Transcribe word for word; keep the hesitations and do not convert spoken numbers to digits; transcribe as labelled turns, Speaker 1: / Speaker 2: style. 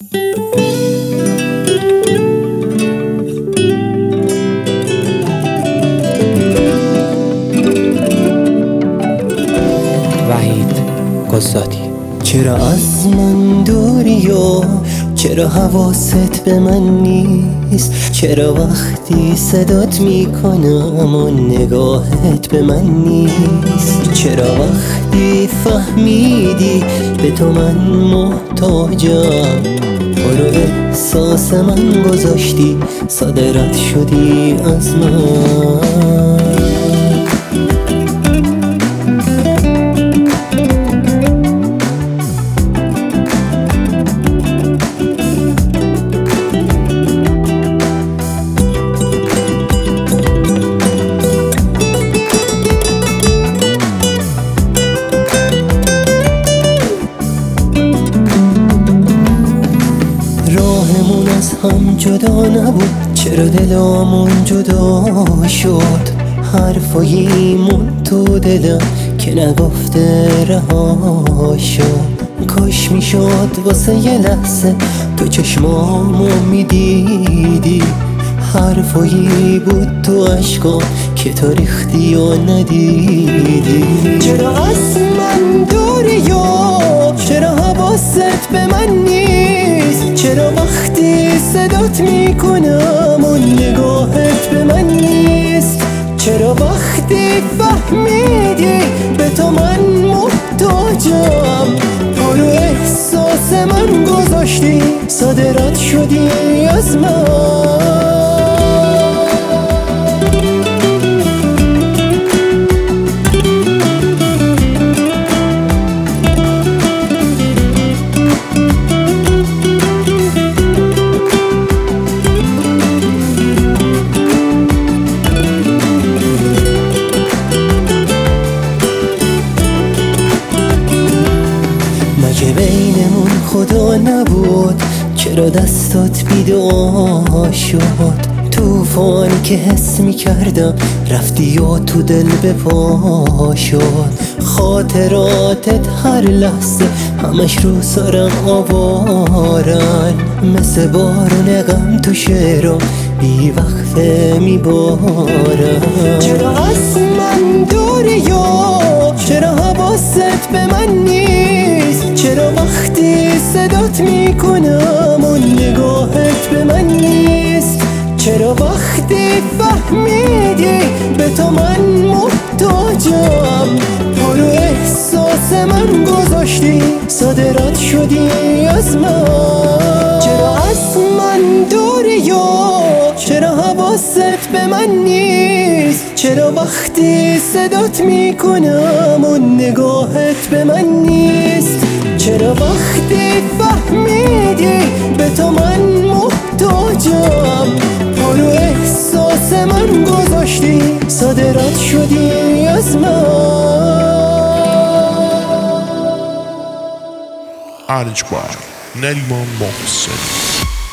Speaker 1: چرا از من دوری و چرا حواست به من نیست؟ چرا وقتی صدات میکنم و نگاهت به من نیست؟ چرا وقتی فهمیدی به تو من محتاجم برو احساس من گذاشتی ساده رد شدی از من؟ راهمون از هم جدا نبود چرا دلامون جدا شد؟ حرفاییمون تو دلم که نگفته رها شد. کاش میشد واسه یه لحظه تو چشمامو میدیدی، حرفایی بود تو عشقام که تو ریختی و ندیدی. چرا از من دوری و چرا حواست به من نیست؟ چرا وقتی صدات میکنم و نگاهت به من نیست؟ چرا وقتی فهمیدی به تو من محتاجم برو احساس من گذاشتی ساده رد شدی از من؟ که بینمون خدا نبود چرا دستات بیدار شد؟ توفانی که حس میکردم رفتی و تو دل به پا شد. خاطراتت هر لحظه همش رو سرم آوارن، مثل بارون غم تو شعرام بی وقفه میبارن. چرا از من دوری و چرا حواست به من نیست؟ چرا وقتی صدات میکنم و نگاهت به من نیست؟ چرا وقتی فهمیدی به تو من محتاجم برو احساس من گذاشتی ساده رد شدی از من؟ چرا از من دوری و چرا حواست به من نیست؟ چرا وقتی صدات میکنم و نگاهت به من نیست؟ چرا وقتی فهمیدی به تو من محتاجم برو احساس من گذاشتی ساده رد شدی از من؟
Speaker 2: ارجبار نریمان محسن.